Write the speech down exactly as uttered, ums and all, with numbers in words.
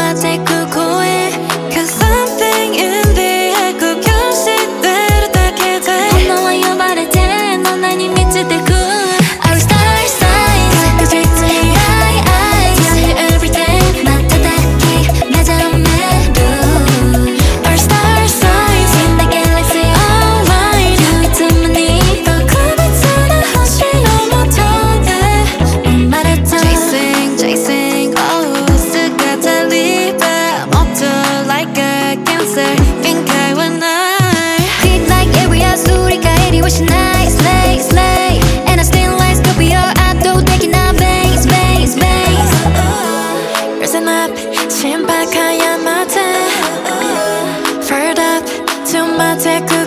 take a 거에 Cause something in the air 그 결실대로 닿게 돼 너와 여발할 때 넌 날 이미 미칠 때 good Our star signs 그 질투의 my eyes Tell me everything 맡아닿기 매장 매도 Our star signs in the galaxy online You 때문이 더 고백하는 현실로 못하게 말했잖아 Chasing, chasing, oh 스가 달리 봐 모두 like a cancer 빈칼 when I Big like area 소리가 이리 훨씬 nice slay, slay And I still like Scorpio 압도되긴 나 base, base, base Risen up 신박하얀 마트 Furred up to my tech